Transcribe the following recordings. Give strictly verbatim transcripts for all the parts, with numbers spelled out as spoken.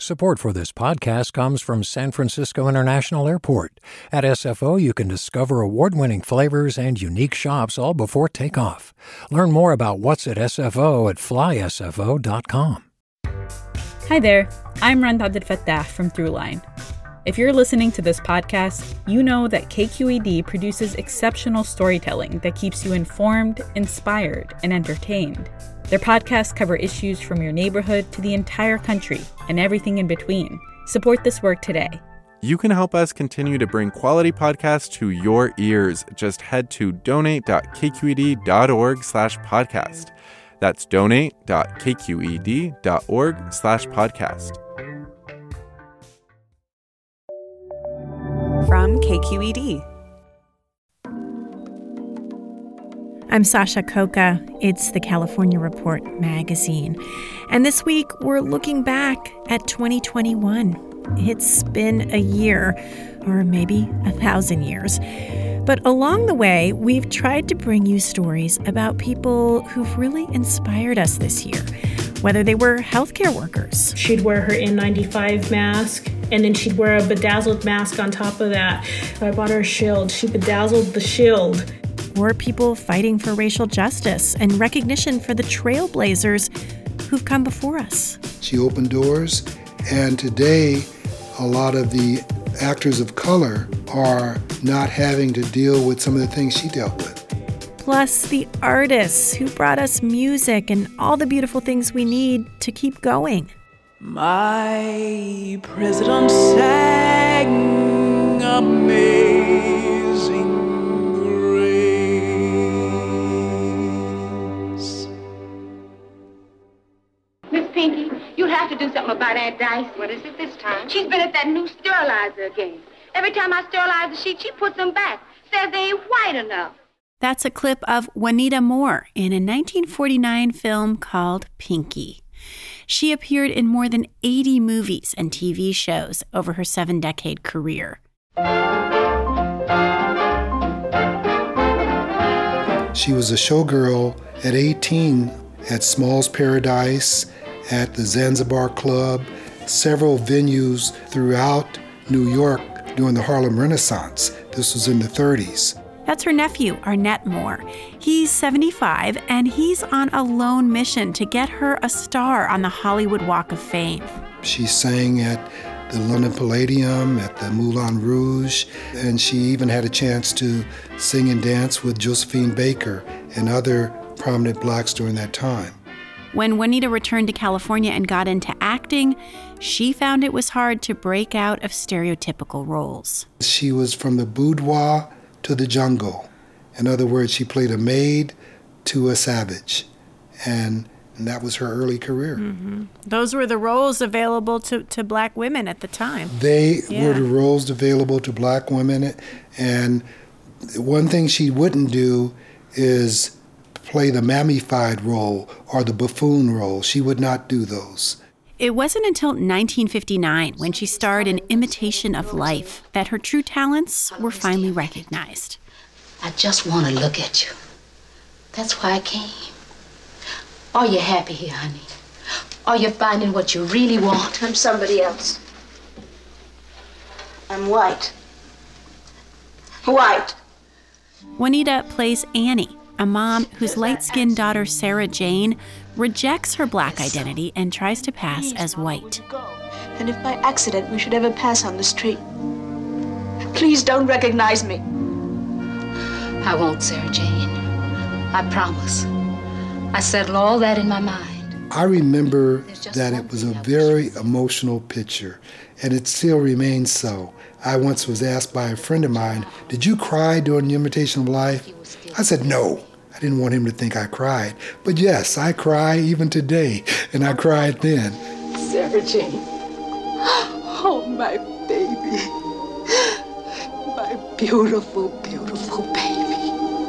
Support for this podcast comes from San Francisco International Airport. At S F O, you can discover award-winning flavors and unique shops all before takeoff. Learn more about what's at S F O at fly S F O dot com. Hi there, I'm Rand Abdelfattah from Throughline. If you're listening to this podcast, you know that K Q E D produces exceptional storytelling that keeps you informed, inspired, and entertained. Their podcasts cover issues from your neighborhood to the entire country and everything in between. Support this work today. You can help us continue to bring quality podcasts to your ears. Just head to donate.kqed.org slash podcast. That's donate.kqed.org slash podcast. From K Q E D. I'm Sasha Khokha. It's the California Report magazine. And this week, we're looking back at twenty twenty-one. It's been a year, or maybe a thousand years. But along the way, we've tried to bring you stories about people who've really inspired us this year, whether they were healthcare workers. She'd wear her N ninety-five mask, and then she'd wear a bedazzled mask on top of that. I bought her a shield. She bedazzled the shield. Or people fighting for racial justice and recognition for the trailblazers who've come before us. She opened doors, and today a lot of the actors of color are not having to deal with some of the things she dealt with. Plus the artists who brought us music and all the beautiful things we need to keep going. My president sang Amazing Grace. Miss Pinky, you have to do something about Aunt Dice. What is it this time? She's been at that new sterilizer again. Every time I sterilize the sheet, she puts them back. Says they ain't white enough. That's a clip of Juanita Moore in a nineteen forty-nine film called Pinky. She appeared in more than eighty movies and T V shows over her seven-decade career. She was a showgirl at eighteen at Small's Paradise, at the Zanzibar Club, several venues throughout New York during the Harlem Renaissance. This was in the thirties. That's her nephew, Arnett Moore. He's seventy-five, and he's on a lone mission to get her a star on the Hollywood Walk of Fame. She sang at the London Palladium, at the Moulin Rouge, and she even had a chance to sing and dance with Josephine Baker and other prominent blacks during that time. When Juanita returned to California and got into acting, she found it was hard to break out of stereotypical roles. She was from the boudoir to the jungle. In other words, she played a maid to a savage. And, and that was her early career. Mm-hmm. Those were the roles available to, to black women at the time. They yeah. were the roles available to black women. And one thing she wouldn't do is play the mammified role or the buffoon role. She would not do those. It wasn't until nineteen fifty-nine, when she starred in Imitation of Life, that her true talents were finally recognized. I just want to look at you. That's why I came. Are you happy here, honey? Are you finding what you really want? I'm somebody else. I'm white. White. Juanita plays Annie, a mom whose light-skinned daughter, Sarah Jane, rejects her black identity and tries to pass as white. And if by accident we should ever pass on the street, please don't recognize me. I won't, Sarah Jane. I promise. I settle all that in my mind. I remember that it was a very emotional picture, and it still remains so. I once was asked by a friend of mine, "Did you cry during the Imitation of Life?" I said no. I didn't want him to think I cried. But yes, I cry even today, and I cried then. Sarah Jane. Oh, my baby. My beautiful, beautiful baby.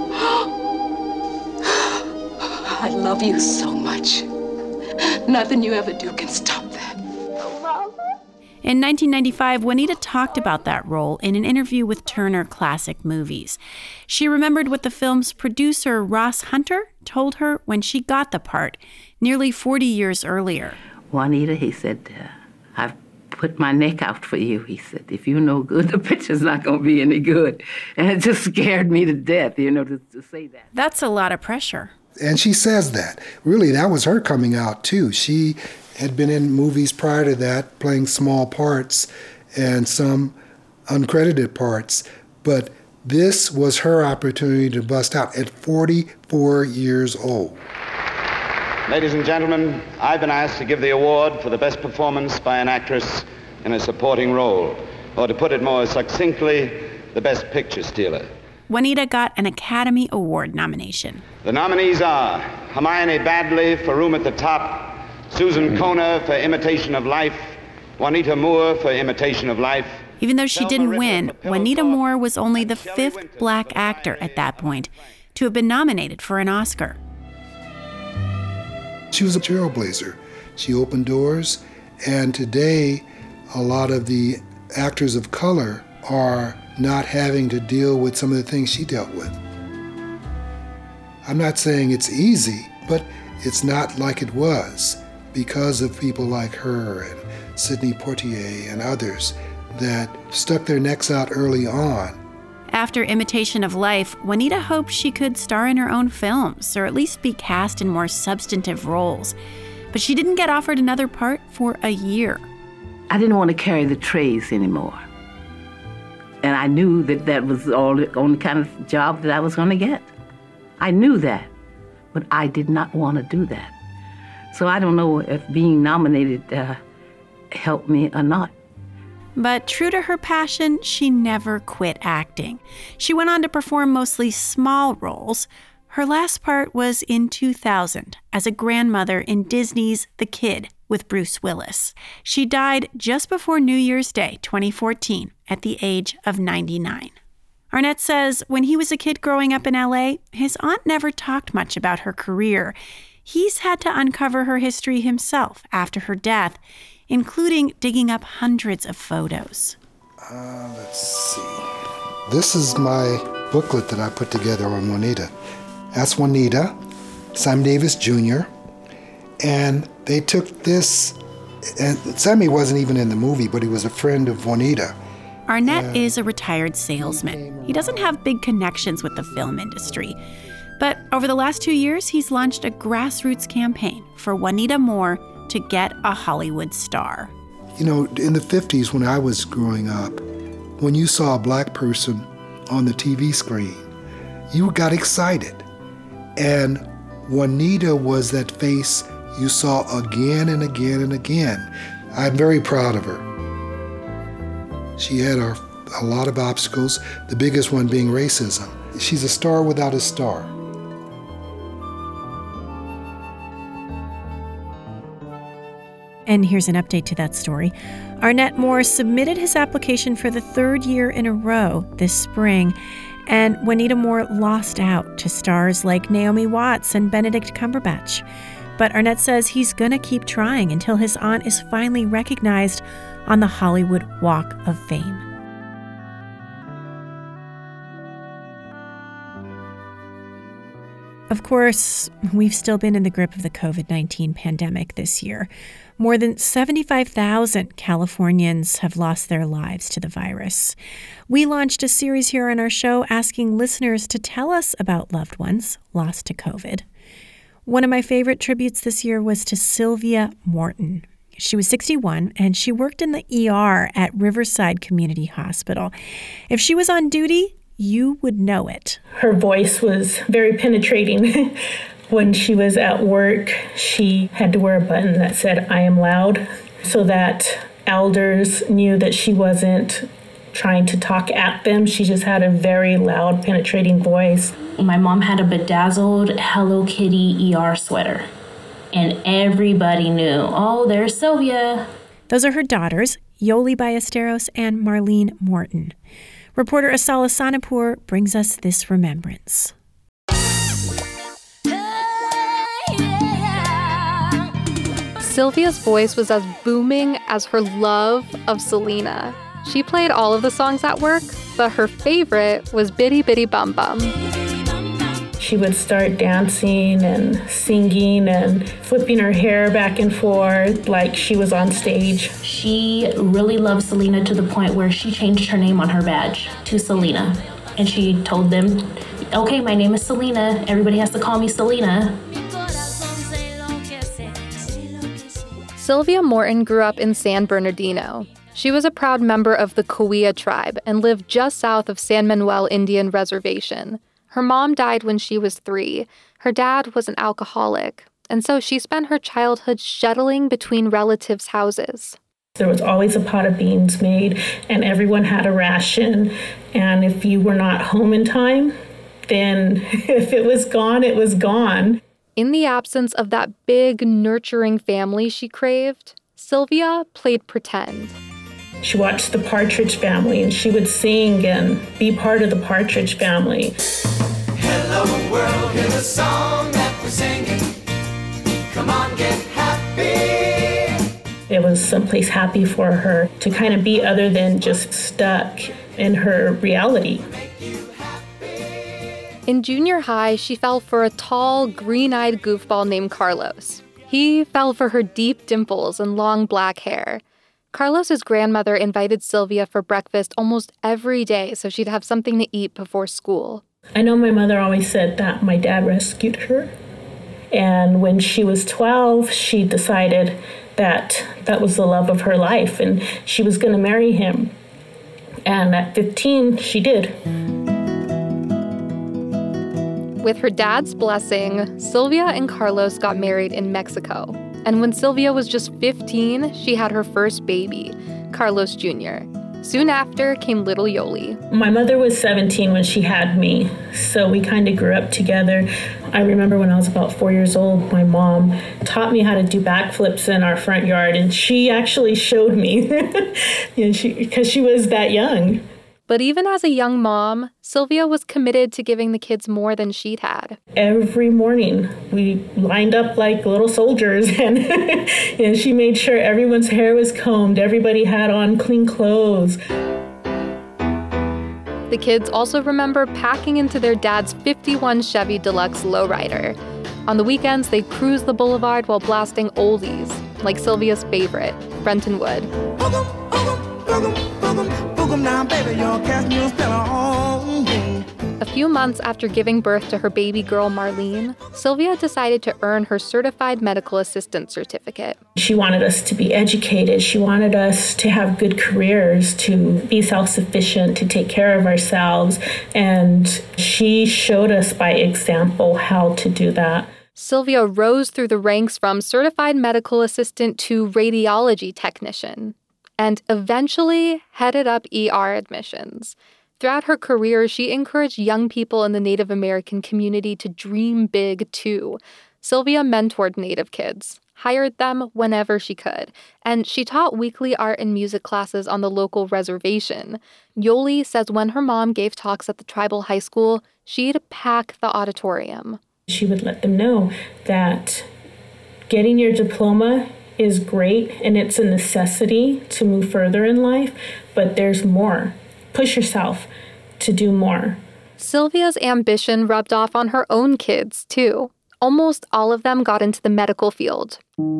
I love you so much. Nothing you ever do can stop that. Oh, Mama. In nineteen ninety-five, Juanita talked about that role in an interview with Turner Classic Movies. She remembered what the film's producer, Ross Hunter, told her when she got the part, nearly forty years earlier. Juanita, he said, uh, I've put my neck out for you. He said, if you're no good, the picture's not going to be any good. And it just scared me to death, you know, to, to say that. That's a lot of pressure. And she says that. Really, that was her coming out, too. She had been in movies prior to that, playing small parts and some uncredited parts. But this was her opportunity to bust out at forty-four years old. Ladies and gentlemen, I've been asked to give the award for the best performance by an actress in a supporting role, or to put it more succinctly, the best picture stealer. Juanita got an Academy Award nomination. The nominees are Hermione Baddeley for Room at the Top, Susan Kona for Imitation of Life, Juanita Moore for Imitation of Life. Even though she didn't win, Juanita Moore was only the fifth black actor at that point to have been nominated for an Oscar. She was a trailblazer. She opened doors, and today a lot of the actors of color are not having to deal with some of the things she dealt with. I'm not saying it's easy, but it's not like it was because of people like her and Sidney Poitier and others that stuck their necks out early on. After Imitation of Life, Juanita hoped she could star in her own films, or at least be cast in more substantive roles. But she didn't get offered another part for a year. I didn't want to carry the trays anymore. And I knew that that was all the only kind of job that I was going to get. I knew that, but I did not want to do that. So I don't know if being nominated uh, helped me or not. But true to her passion, she never quit acting. She went on to perform mostly small roles. Her last part was in two thousand as a grandmother in Disney's The Kid with Bruce Willis. She died just before New Year's Day, twenty fourteen, at the age of ninety-nine. Arnett says when he was a kid growing up in L A, his aunt never talked much about her career. He's had to uncover her history himself after her death, including digging up hundreds of photos. Uh, let's see. This is my booklet that I put together on Juanita. That's Juanita, Sammy Davis Junior And they took this, and Sammy wasn't even in the movie, but he was a friend of Juanita. Arnett and is a retired salesman. He doesn't have big connections with the film industry. But over the last two years, he's launched a grassroots campaign for Juanita Moore to get a Hollywood star. You know, in the fifties when I was growing up, when you saw a black person on the T V screen, you got excited. And Juanita was that face you saw again and again and again. I'm very proud of her. She had a, a lot of obstacles, the biggest one being racism. She's a star without a star. And here's an update to that story. Arnett Moore submitted his application for the third year in a row this spring, and Juanita Moore lost out to stars like Naomi Watts and Benedict Cumberbatch. But Arnett says he's gonna keep trying until his aunt is finally recognized on the Hollywood Walk of Fame. Of course, we've still been in the grip of the covid nineteen pandemic this year. More than seventy-five thousand Californians have lost their lives to the virus. We launched a series here on our show asking listeners to tell us about loved ones lost to COVID. One of my favorite tributes this year was to Sylvia Morton. She was sixty-one, and she worked in the E R at Riverside Community Hospital. If she was on duty, you would know it. Her voice was very penetrating. When she was at work, she had to wear a button that said, "I am loud," so that elders knew that she wasn't trying to talk at them. She just had a very loud, penetrating voice. My mom had a bedazzled Hello Kitty E R sweater, and everybody knew, oh, there's Sylvia. Those are her daughters, Yoli Ballesteros and Marlene Morton. Reporter Asala Sanapur brings us this remembrance. Sylvia's voice was as booming as her love of Selena. She played all of the songs at work, but her favorite was Bitty Bitty Bum Bum. She would start dancing and singing and flipping her hair back and forth like she was on stage. She really loved Selena to the point where she changed her name on her badge to Selena. And she told them, okay, my name is Selena. Everybody has to call me Selena. Sylvia Morton grew up in San Bernardino. She was a proud member of the Cahuilla tribe and lived just south of San Manuel Indian Reservation. Her mom died when she was three. Her dad was an alcoholic, and so she spent her childhood shuttling between relatives' houses. There was always a pot of beans made, and everyone had a ration. And if you were not home in time, then if it was gone, it was gone. In the absence of that big, nurturing family she craved, Sylvia played pretend. She watched the Partridge Family, and she would sing and be part of the Partridge Family. Hello world, here's a song that we're singing. Come on, get happy. It was someplace happy for her to kind of be other than just stuck in her reality. In junior high, she fell for a tall, green-eyed goofball named Carlos. He fell for her deep dimples and long black hair. Carlos's grandmother invited Sylvia for breakfast almost every day so she'd have something to eat before school. I know my mother always said that my dad rescued her. And when she was twelve, she decided that that was the love of her life and she was going to marry him. And at fifteen, she did. With her dad's blessing, Sylvia and Carlos got married in Mexico. And when Sylvia was just fifteen, she had her first baby, Carlos Junior Soon after came little Yoli. My mother was seventeen when she had me, so we kind of grew up together. I remember when I was about four years old, my mom taught me how to do backflips in our front yard, and she actually showed me, you know, she, because she was that young. But even as a young mom, Sylvia was committed to giving the kids more than she'd had. Every morning, we lined up like little soldiers, and you know, she made sure everyone's hair was combed, everybody had on clean clothes. The kids also remember packing into their dad's fifty-one Chevy Deluxe lowrider. On the weekends, they'd cruise the boulevard while blasting oldies, like Sylvia's favorite, Brenton Wood. A few months after giving birth to her baby girl, Marlene, Sylvia decided to earn her certified medical assistant certificate. She wanted us to be educated. She wanted us to have good careers, to be self-sufficient, to take care of ourselves. And she showed us by example how to do that. Sylvia rose through the ranks from certified medical assistant to radiology technician, and eventually headed up E R admissions. Throughout her career, she encouraged young people in the Native American community to dream big, too. Sylvia mentored Native kids, hired them whenever she could, and she taught weekly art and music classes on the local reservation. Yoli says when her mom gave talks at the tribal high school, she'd pack the auditorium. She would let them know that getting your diploma is great and it's a necessity to move further in life, but there's more. Push yourself to do more. Sylvia's ambition rubbed off on her own kids, too. Almost all of them got into the medical field.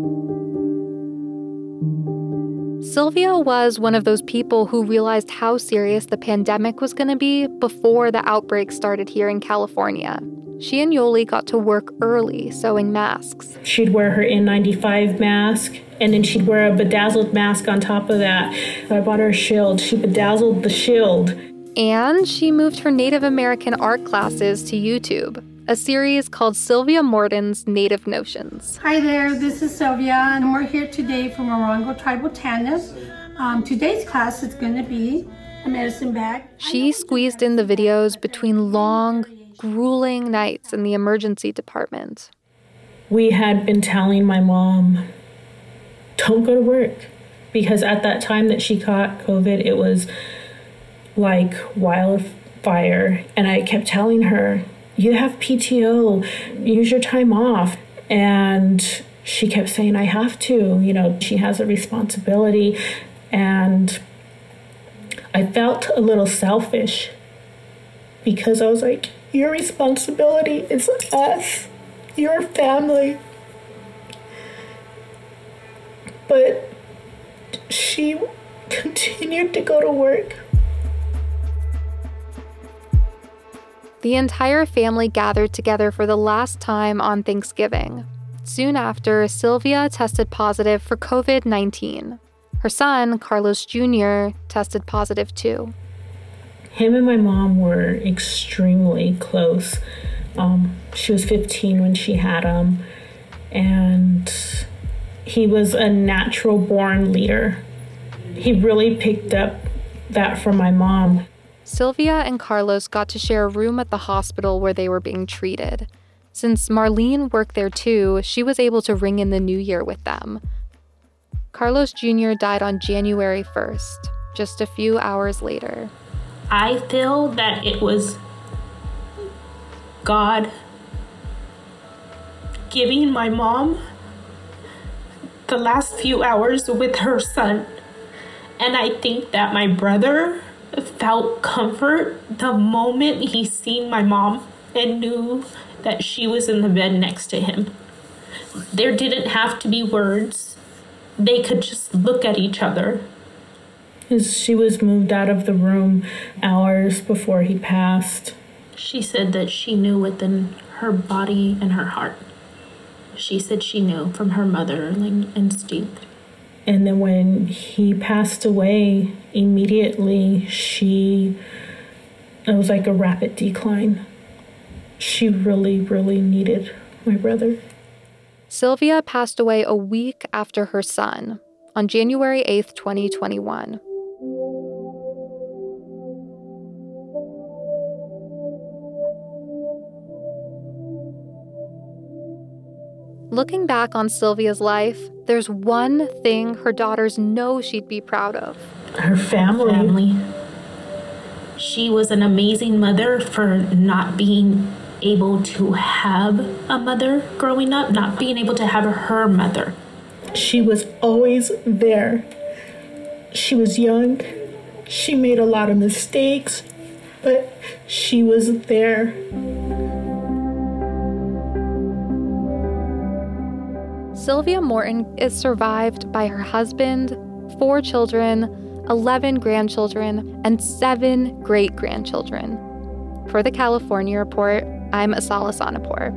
Sylvia was one of those people who realized how serious the pandemic was going to be before the outbreak started here in California. She and Yoli got to work early sewing masks. She'd wear her N ninety-five mask, and then she'd wear a bedazzled mask on top of that. So I bought her a shield. She bedazzled the shield. And she moved her Native American art classes to YouTube, a series called Sylvia Morton's Native Notions. Hi there, this is Sylvia, and we're here today from Morongo Tribal Tandas. Um, today's class is going to be a medicine bag. She squeezed in the videos between long, grueling nights in the emergency department. We had been telling my mom, don't go to work, because at that time that she caught COVID, it was like wildfire. And I kept telling her, you have P T O, use your time off. And she kept saying, I have to, you know, she has a responsibility. And I felt a little selfish because I was like, your responsibility is us, your family. But she continued to go to work. The entire family gathered together for the last time on Thanksgiving. Soon after, Sylvia tested positive for covid nineteen. Her son, Carlos Junior, tested positive too. Him and my mom were extremely close. Um, she was fifteen when she had him, and he was a natural-born leader. He really picked up that from my mom. Sylvia and Carlos got to share a room at the hospital where they were being treated. Since Marlene worked there too, she was able to ring in the new year with them. Carlos Junior died on January first, just a few hours later. I feel that it was God giving my mom the last few hours with her son. And I think that my brother felt comfort the moment he seen my mom and knew that she was in the bed next to him. There didn't have to be words. They could just look at each other. She was moved out of the room hours before he passed. She said that she knew within her body and her heart. She said she knew from her motherly instinct. And then when he passed away, immediately she, it was like a rapid decline. She really, really needed my brother. Sylvia passed away a week after her son, on January eighth, twenty twenty-one. Looking back on Sylvia's life, there's one thing her daughters know she'd be proud of. Her family. family. She was an amazing mother for not being able to have a mother growing up, not being able to have her mother. She was always there. She was young. She made a lot of mistakes, but she was there. Sylvia Morton is survived by her husband, four children, eleven grandchildren, and seven great-grandchildren. For the California Report, I'm Asala Sonapur.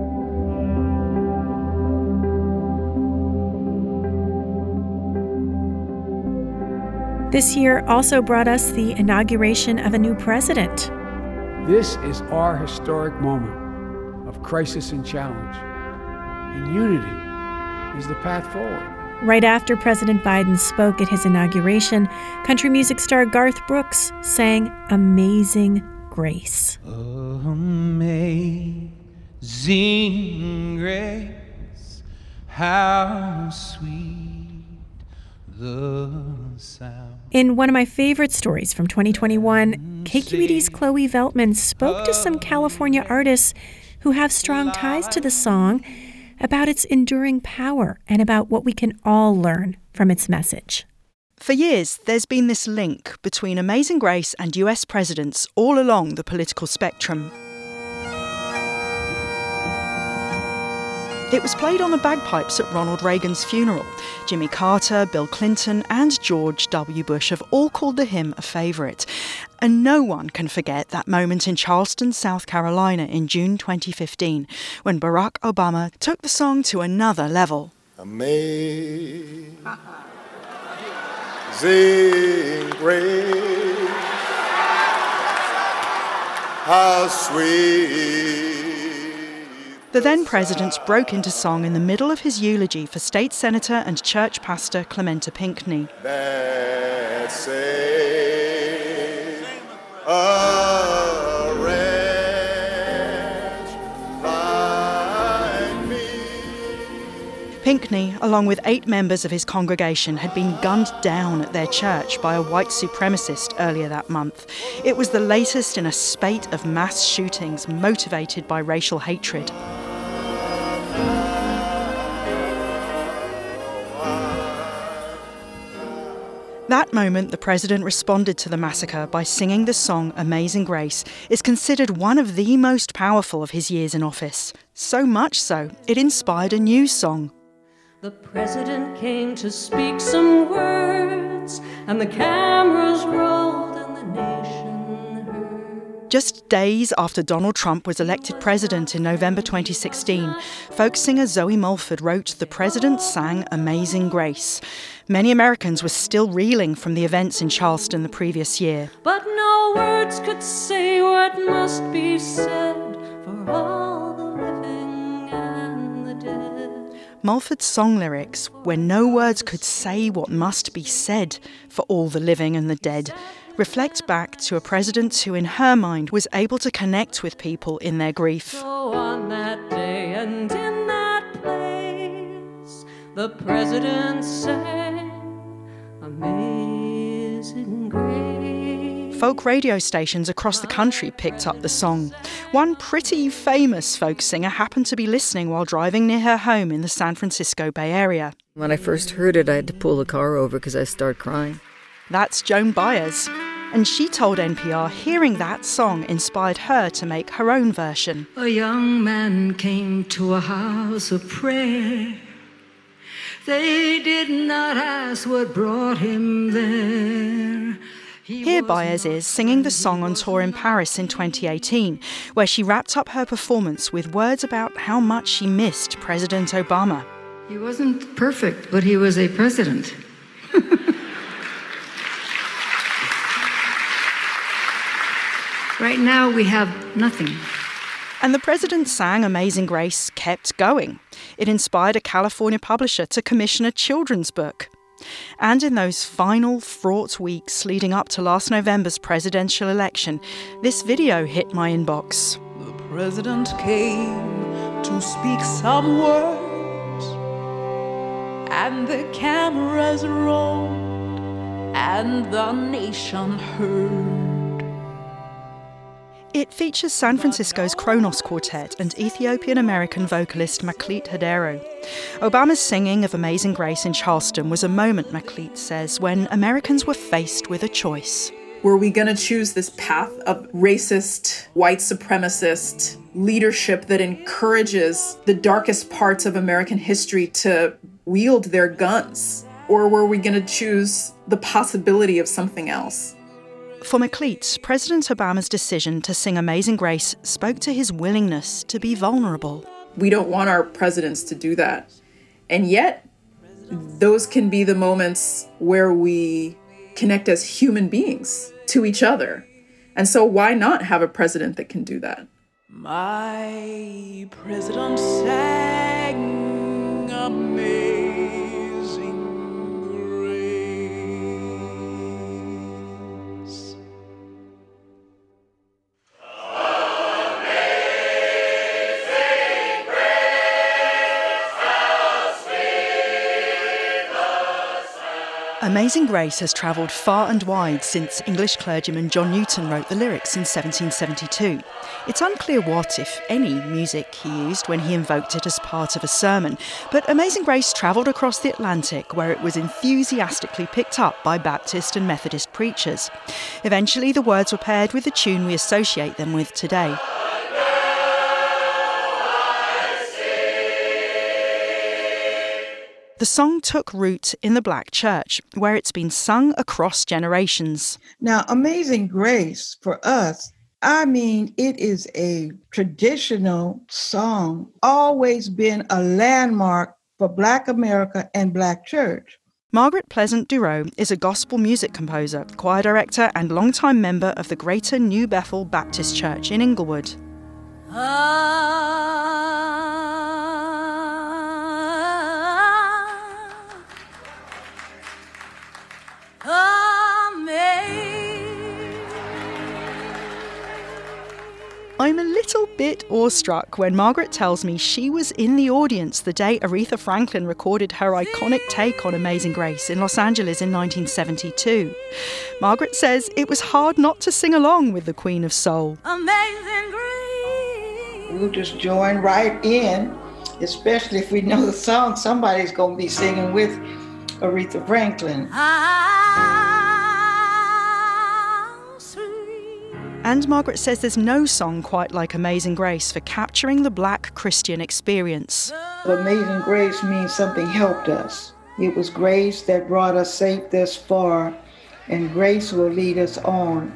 This year also brought us the inauguration of a new president. This is our historic moment of crisis and challenge, and unity is the path forward. Right after President Biden spoke at his inauguration, country music star Garth Brooks sang Amazing Grace. Amazing grace, how sweet the sound. In one of my favorite stories from twenty twenty-one, K Q E D's Chloe Veltman spoke to some California artists who have strong ties to the song about its enduring power and about what we can all learn from its message. For years, there's been this link between Amazing Grace and U S presidents all along the political spectrum. It was played on the bagpipes at Ronald Reagan's funeral. Jimmy Carter, Bill Clinton, and George W. Bush have all called the hymn a favourite. And no one can forget that moment in Charleston, South Carolina in June twenty fifteen, when Barack Obama took the song to another level. Amazing grace, how sweet. The then president broke into song in the middle of his eulogy for state senator and church pastor Clementa Pinckney. That saved a wretch like me. Pinckney, along with eight members of his congregation, had been gunned down at their church by a white supremacist earlier that month. It was the latest in a spate of mass shootings motivated by racial hatred. That moment the president responded to the massacre by singing the song Amazing Grace is considered one of the most powerful of his years in office. So much so, it inspired a new song. The president came to speak some words, and the cameras rolled and the nation heard. Just days after Donald Trump was elected president in November twenty sixteen, folk singer Zoe Mulford wrote The President Sang Amazing Grace. Many Americans were still reeling from the events in Charleston the previous year. But no words could say what must be said for all the living and the dead. Mulford's song lyrics, where no words could say what must be said for all the living and the dead, reflect back to a president who, in her mind, was able to connect with people in their grief. So on that day and in that place, the president sang Amazing Grace. Folk radio stations across the country picked up the song. One pretty famous folk singer happened to be listening while driving near her home in the San Francisco Bay Area. When I first heard it, I had to pull the car over because I started crying. That's Joan Baez. And she told N P R hearing that song inspired her to make her own version. A young man came to a house of prayer. They did not ask what brought him there. Here Baez is singing the song on tour in Paris in twenty eighteen, where she wrapped up her performance with words about how much she missed President Obama. He wasn't perfect, but he was a president. Right now we have nothing. And The President Sang Amazing Grace kept going. It inspired a California publisher to commission a children's book. And in those final fraught weeks leading up to last November's presidential election, this video hit my inbox. The president came to speak some words, and the cameras rolled, and the nation heard. It features San Francisco's Kronos Quartet and Ethiopian-American vocalist Maklit Hadero. Obama's singing of Amazing Grace in Charleston was a moment, Maklit says, when Americans were faced with a choice. Were we going to choose this path of racist, white supremacist leadership that encourages the darkest parts of American history to wield their guns? Or were we going to choose the possibility of something else? For Maklit, President Obama's decision to sing Amazing Grace spoke to his willingness to be vulnerable. We don't want our presidents to do that. And yet, those can be the moments where we connect as human beings to each other. And so why not have a president that can do that? My president sang Amazing Amazing Grace has travelled far and wide since English clergyman John Newton wrote the lyrics in seventeen seventy-two. It's unclear what, if any, music he used when he invoked it as part of a sermon, but Amazing Grace travelled across the Atlantic where it was enthusiastically picked up by Baptist and Methodist preachers. Eventually the words were paired with the tune we associate them with today. The song took root in the Black church, where it's been sung across generations. Now, Amazing Grace, for us, I mean, it is a traditional song, always been a landmark for Black America and Black church. Margaret Pleasant Duro is a gospel music composer, choir director, and longtime member of the Greater New Bethel Baptist Church in Inglewood. Ah. I'm a little bit awestruck when Margaret tells me she was in the audience the day Aretha Franklin recorded her iconic take on Amazing Grace in Los Angeles in nineteen seventy-two. Margaret says it was hard not to sing along with the Queen of Soul. Amazing Grace. We'll just join right in, especially if we know the song. Somebody's going to be singing with Aretha Franklin. Ah. And Margaret says there's no song quite like Amazing Grace for capturing the Black Christian experience. Amazing Grace means something helped us. It was grace that brought us safe this far, and grace will lead us on.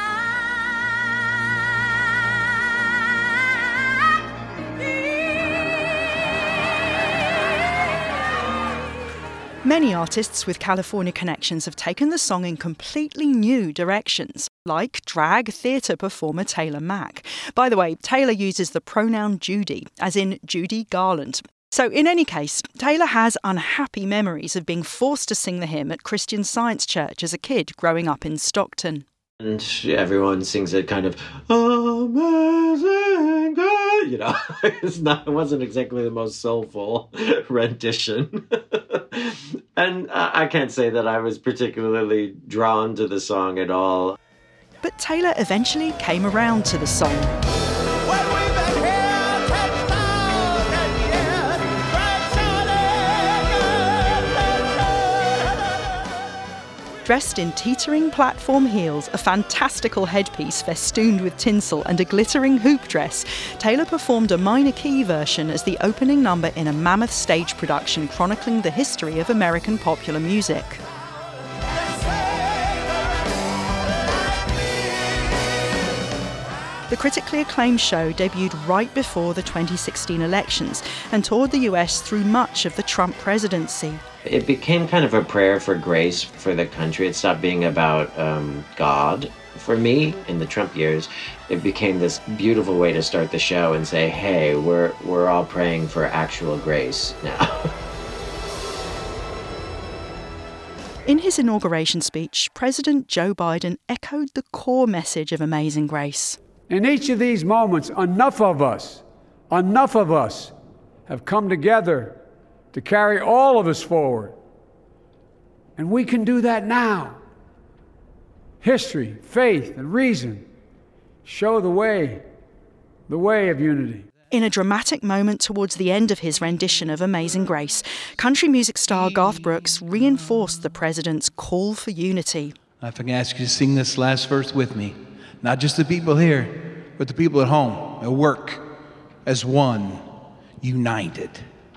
Many artists with California connections have taken the song in completely new directions, like drag theatre performer Taylor Mack. By the way, Taylor uses the pronoun Judy, as in Judy Garland. So in any case, Taylor has unhappy memories of being forced to sing the hymn at Christian Science Church as a kid growing up in Stockton. And everyone sings it kind of, amazing God, you know, it's not, it wasn't exactly the most soulful rendition. And I can't say that I was particularly drawn to the song at all. But Taylor eventually came around to the song. Dressed in teetering platform heels, a fantastical headpiece festooned with tinsel and a glittering hoop dress, Taylor performed a minor key version as the opening number in a mammoth stage production chronicling the history of American popular music. The critically acclaimed show debuted right before the twenty sixteen elections and toured the U S through much of the Trump presidency. It became kind of a prayer for grace for the country. It stopped being about um, God. For me, in the Trump years, it became this beautiful way to start the show and say, hey, we're we're all praying for actual grace now. In his inauguration speech, President Joe Biden echoed the core message of Amazing Grace. In each of these moments, enough of us, enough of us have come together to carry all of us forward. And we can do that now. History, faith, and reason show the way, the way of unity. In a dramatic moment towards the end of his rendition of Amazing Grace, country music star Garth Brooks reinforced the president's call for unity. If I can ask you to sing this last verse with me. Not just the people here, but the people at home, at work, as one, united.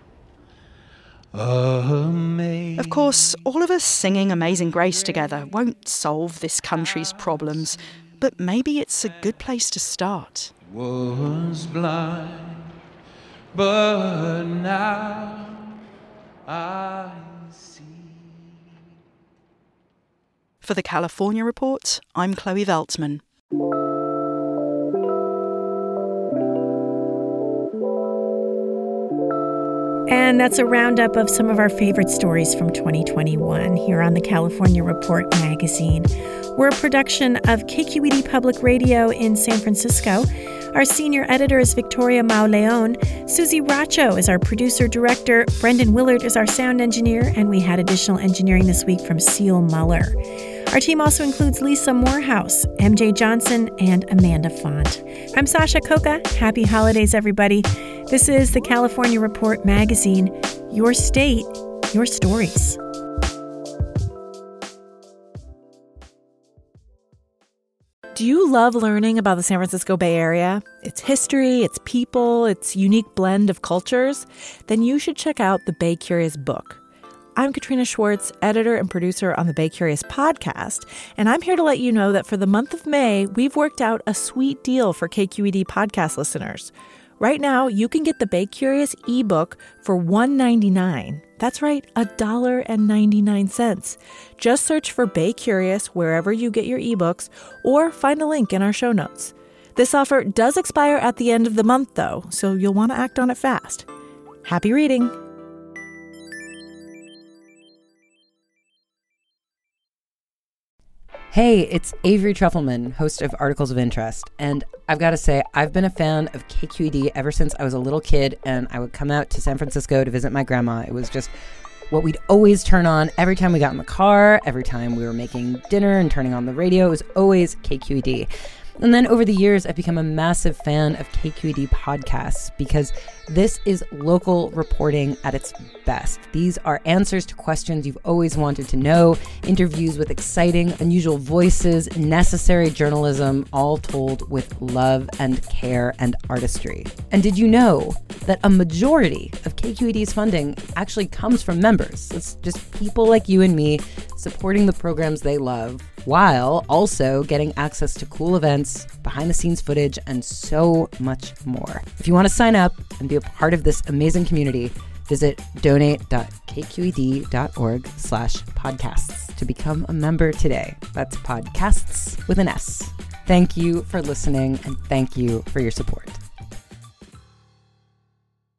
Amazing. Of course, all of us singing Amazing Grace together won't solve this country's problems, but maybe it's a good place to start. Was blind, but now I see. For the California Report, I'm Chloe Veltman. And that's a roundup of some of our favorite stories from twenty twenty-one here on the California Report magazine. We're a production of K Q E D Public Radio in San Francisco. Our senior editor is Victoria Mauleon. Susie Racho is our producer-director. Brendan Willard is our sound engineer. And we had additional engineering this week from Seal Muller. Our team also includes Lisa Morehouse, M J Johnson, and Amanda Font. I'm Sasha Coca. Happy holidays, everybody. This is the California Report magazine. Your state, your stories. Do you love learning about the San Francisco Bay Area? Its history, its people, its unique blend of cultures? Then you should check out the Bay Curious book. I'm Katrina Schwartz, editor and producer on the Bay Curious podcast, and I'm here to let you know that for the month of May, we've worked out a sweet deal for K Q E D podcast listeners. Right now, you can get the Bay Curious ebook for one dollar and ninety-nine cents. That's right, one dollar and ninety-nine cents. Just search for Bay Curious wherever you get your ebooks, or find a link in our show notes. This offer does expire at the end of the month, though, so you'll want to act on it fast. Happy reading! Hey, it's Avery Trufelman, host of Articles of Interest, and I've got to say, I've been a fan of K Q E D ever since I was a little kid, and I would come out to San Francisco to visit my grandma. It was just what we'd always turn on every time we got in the car, every time we were making dinner and turning on the radio. It was always K Q E D. And then over the years, I've become a massive fan of K Q E D podcasts because this is local reporting at its best. These are answers to questions you've always wanted to know, interviews with exciting, unusual voices, necessary journalism, all told with love and care and artistry. And did you know that a majority of K Q E D's funding actually comes from members? It's just people like you and me supporting the programs they love, while also getting access to cool events, behind-the-scenes footage, and so much more. If you want to sign up and be a part of this amazing community, visit donate.kqed.org slash podcasts to become a member today. That's podcasts with an S. Thank you for listening, and thank you for your support.